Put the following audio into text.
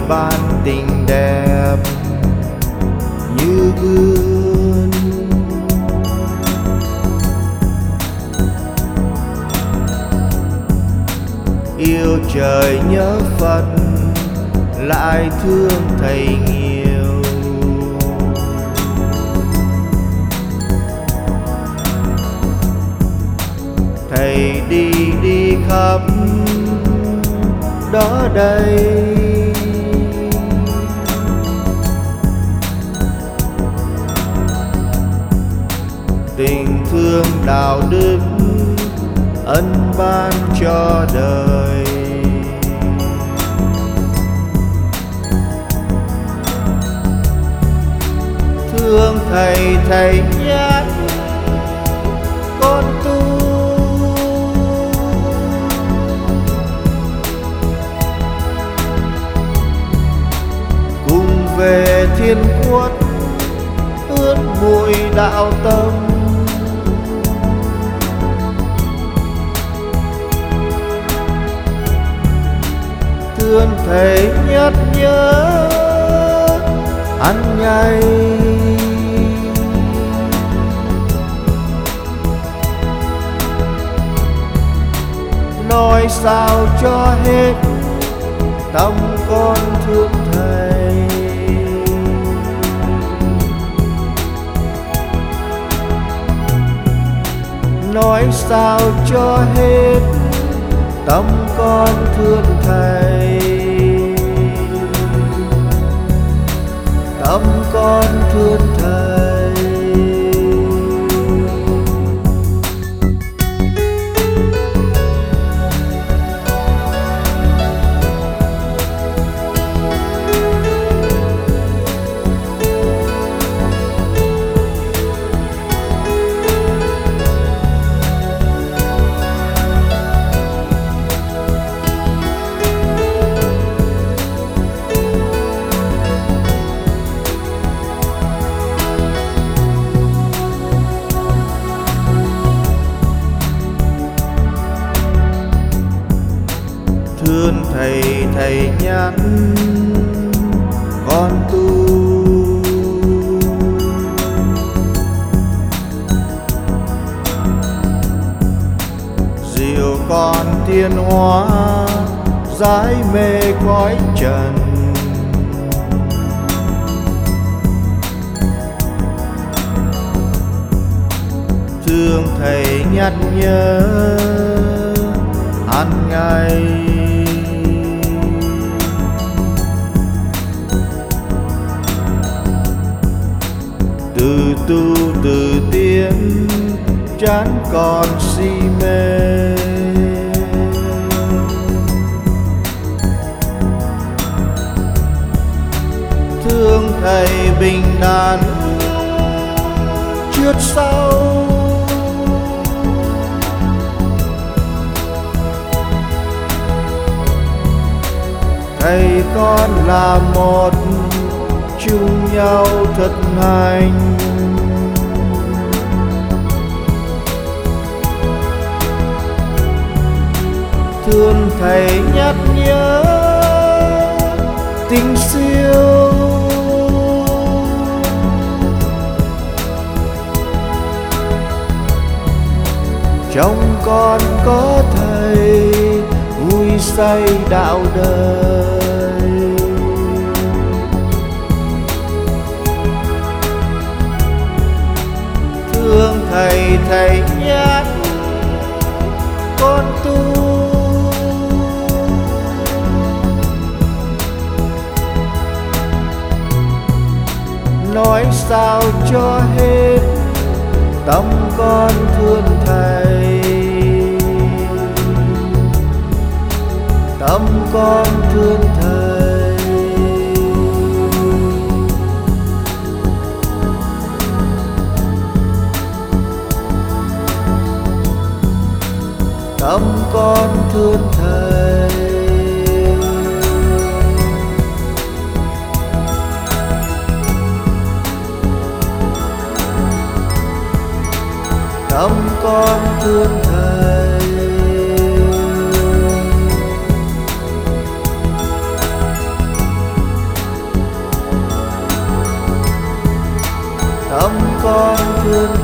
ban tình đẹp như gương. Yêu trời nhớ Phật lại thương thầy nhiều. Thầy đi đi khắp đó đây, tình thương đạo đức ân ban cho đời. Thương thầy thầy nhắc con tu, cùng về thiên quốc ướt bụi đạo tâm. Thương thầy nhắc nhớ ăn nhai, nói sao cho hết tâm con thương thầy. Nói sao cho hết tâm con thương thầy. Tâm con thương thầy. Thương thầy thầy nhắc con tu, dìu con tiến hóa giải mê cõi trần. Thương thầy nhắc nhớ ăn ngày, từ tu từ tiến chán còn si mê. Thương thầy bình an trước sau, thầy con là một chung nhau thật hành. Thương thầy nhắc nhớ tình siêu, trong con có thầy vui say đạo đời. Thương thầy thầy nhắc con tu, nói sao cho hết tâm con thương thầy. Tâm con thương thầy. Tâm con thương thầy. Tâm con thương thầy. thương